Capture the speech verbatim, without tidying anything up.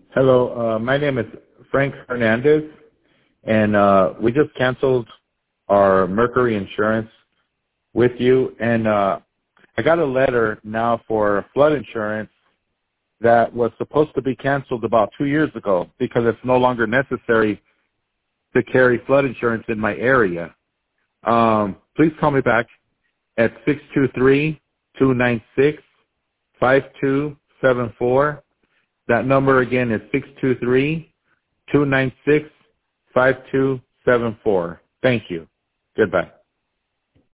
Hello, uh, my name is Frank Hernandez, and uh, we just canceled our Mercury insurance with you, and uh, I got a letter now for flood insurance that was supposed to be canceled about two years ago because it's no longer necessary to carry flood insurance in my area. Um, please call me back at six two three, two nine six, five two seven four. That number again is six two three, two nine six, five two seven four. Thank you. Goodbye.